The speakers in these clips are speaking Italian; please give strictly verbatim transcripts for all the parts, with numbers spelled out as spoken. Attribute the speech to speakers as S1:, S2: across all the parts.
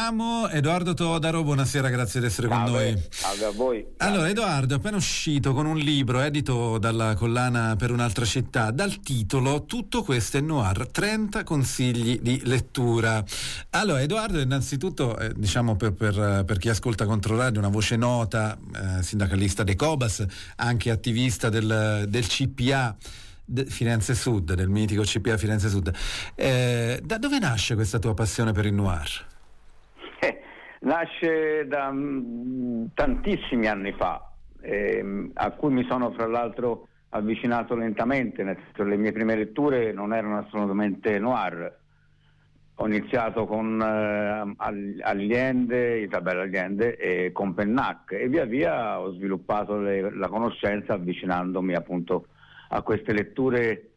S1: Ritroviamo Edoardo Todaro, buonasera, grazie di essere
S2: Salve,
S1: con noi.
S2: salve a voi.
S1: Allora, Edoardo è appena uscito con un libro edito dalla collana Per un'altra città, dal titolo Tutto questo è noir, trenta consigli di lettura. Allora, Edoardo, innanzitutto, eh, diciamo per, per, per chi ascolta Controradio, una voce nota, eh, sindacalista dei Cobas, anche attivista del, del C P A Firenze Sud, del mitico C P A Firenze Sud. Eh, da dove nasce questa tua passione per il noir?
S2: Eh, nasce da mh, tantissimi anni fa, eh, a cui mi sono fra l'altro avvicinato lentamente, nel senso che le mie prime letture non erano assolutamente noir. Ho iniziato con eh, Allende, Isabella Allende e con Pennac, e via via ho sviluppato le, la conoscenza avvicinandomi appunto a queste letture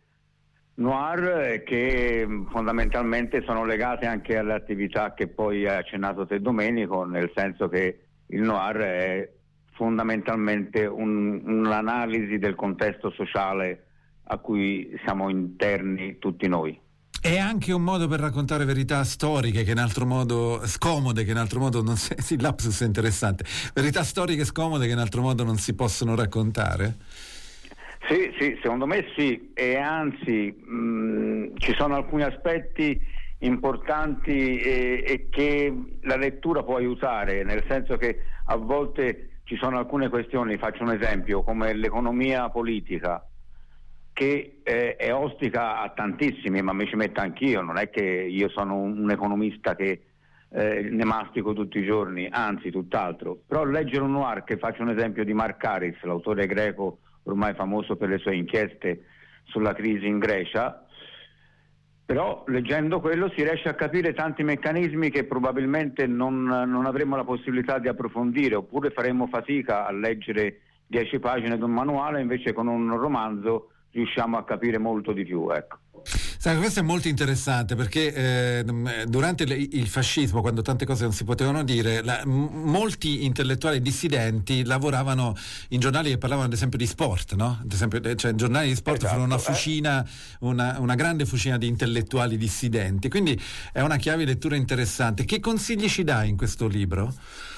S2: noir, che fondamentalmente sono legate anche alle attività che poi hai accennato te, Domenico, nel senso che il noir è fondamentalmente un, un'analisi del contesto sociale a cui siamo interni tutti noi.
S1: È anche un modo per raccontare verità storiche che in altro modo scomode, che in altro modo non si, sì, lapsus è interessante, verità storiche scomode che in altro modo non si possono raccontare?
S2: Sì, sì, secondo me sì, e anzi mh, ci sono alcuni aspetti importanti e, e che la lettura può aiutare, nel senso che a volte ci sono alcune questioni, faccio un esempio, come l'economia politica, che eh, è ostica a tantissimi, ma mi ci metto anch'io, non è che io sono un, un economista che eh, ne mastico tutti i giorni, anzi tutt'altro, però leggere un noir, che faccio un esempio di Mark Harris, l'autore greco ormai famoso per le sue inchieste sulla crisi in Grecia, però leggendo quello si riesce a capire tanti meccanismi che probabilmente non, non avremo la possibilità di approfondire, oppure faremo fatica a leggere dieci pagine di un manuale, invece con un romanzo riusciamo a capire molto di più, ecco.
S1: Sai, questo è molto interessante perché eh, durante le, il fascismo, quando tante cose non si potevano dire, la, m- molti intellettuali dissidenti lavoravano in giornali che parlavano ad esempio di sport, no? Ad esempio, cioè, giornali di sport
S2: esatto,
S1: furono una
S2: eh.
S1: fucina, una, una grande fucina di intellettuali dissidenti, quindi è una chiave di lettura interessante. Che consigli ci dai in questo libro?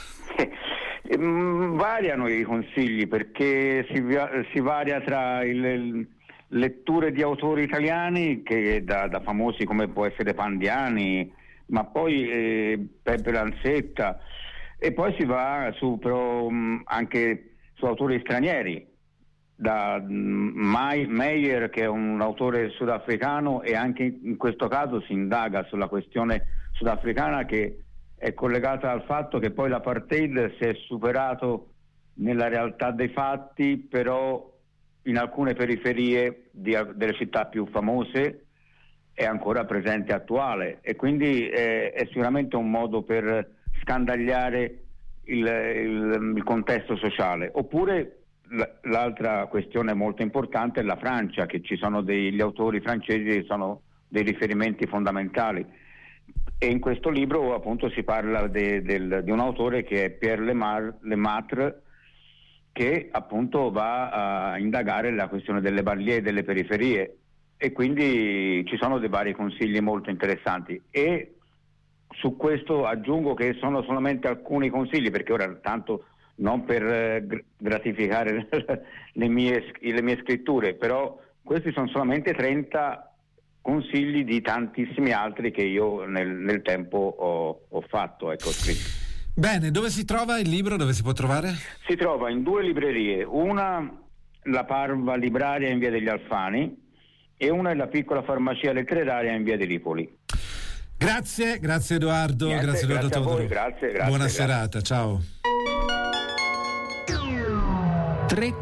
S2: Eh, variano i consigli, perché si, si varia tra il, il letture di autori italiani, che da, da famosi come può essere Pandiani, ma poi eh, Peppe Lanzetta, e poi si va su però mh, anche su autori stranieri, da mh, May, Meyer, che è un autore sudafricano, e anche in questo caso si indaga sulla questione sudafricana, che è collegata al fatto che poi l'apartheid si è superato nella realtà dei fatti, però in alcune periferie di, delle città più famose è ancora presente e attuale, e quindi eh, è sicuramente un modo per scandagliare il, il, il contesto sociale. Oppure l- l'altra questione molto importante è la Francia, che ci sono degli autori francesi che sono dei riferimenti fondamentali, e in questo libro appunto si parla de, del, di un autore che è Pierre Lemar, Lemaitre, che appunto va a indagare la questione delle banlieue e delle periferie, e quindi ci sono dei vari consigli molto interessanti. E su questo aggiungo che sono solamente alcuni consigli, perché ora tanto non per eh, gratificare le mie, le mie scritture, però questi sono solamente trenta consigli di tantissimi altri che io nel, nel tempo ho, ho fatto, ecco, scritto.
S1: Bene, dove si trova il libro? Dove si può trovare?
S2: Si trova in due librerie, una la Parva Libraria in via degli Alfani e una è la Piccola Farmacia Letteraria in via di Ripoli.
S1: Grazie, grazie Edoardo.
S2: Niente,
S1: grazie Edoardo
S2: grazie a voi,
S1: Todaro.
S2: grazie, grazie.
S1: Buona
S2: grazie.
S1: serata, ciao. Tre